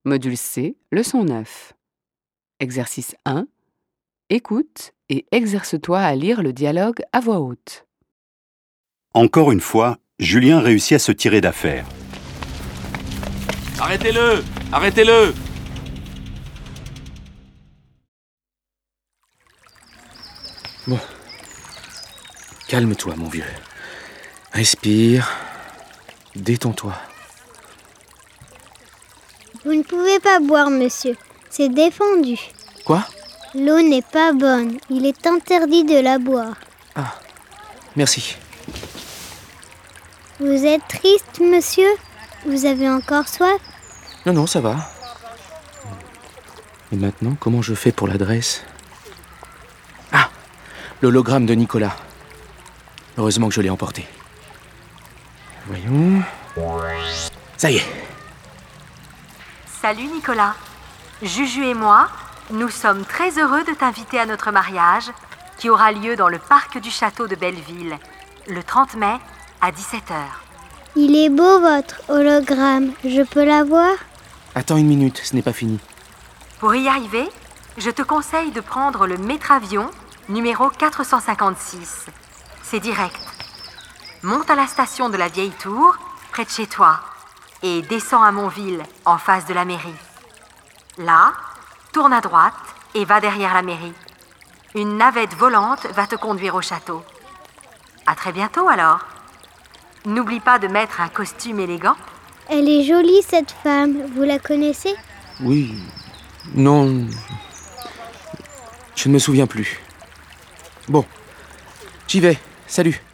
Module C, leçon 9. Exercice 1. Écoute et exerce-toi à lire le dialogue à voix haute. Encore une fois, Julien réussit à se tirer d'affaire. Arrêtez-le! Arrêtez-le! Bon. Calme-toi, mon vieux. Respire. Détends-toi. Vous ne pouvez pas boire, monsieur. C'est défendu. Quoi? L'eau n'est pas bonne. Il est interdit de la boire. Ah, merci. Vous êtes triste, monsieur? Vous avez encore soif? Non, ça va. Et maintenant, comment je fais pour l'adresse? Ah, l'hologramme de Nicolas. Heureusement que je l'ai emporté. Voyons. Ça y est. Salut Nicolas. Juju et moi, nous sommes très heureux de t'inviter à notre mariage qui aura lieu dans le parc du château de Belleville, le 30 mai à 17h. Il est beau, votre hologramme. Je peux l'avoir? Attends une minute, ce n'est pas fini. Pour y arriver, je te conseille de prendre le métro-avion numéro 456. C'est direct. Monte à la station de la Vieille Tour, près de chez toi, et descends à Montville, en face de la mairie. Là, tourne à droite et va derrière la mairie. Une navette volante va te conduire au château. À très bientôt alors. N'oublie pas de mettre un costume élégant. Elle est jolie, cette femme. Vous la connaissez? Oui. Non. Je ne me souviens plus. Bon. J'y vais. Salut.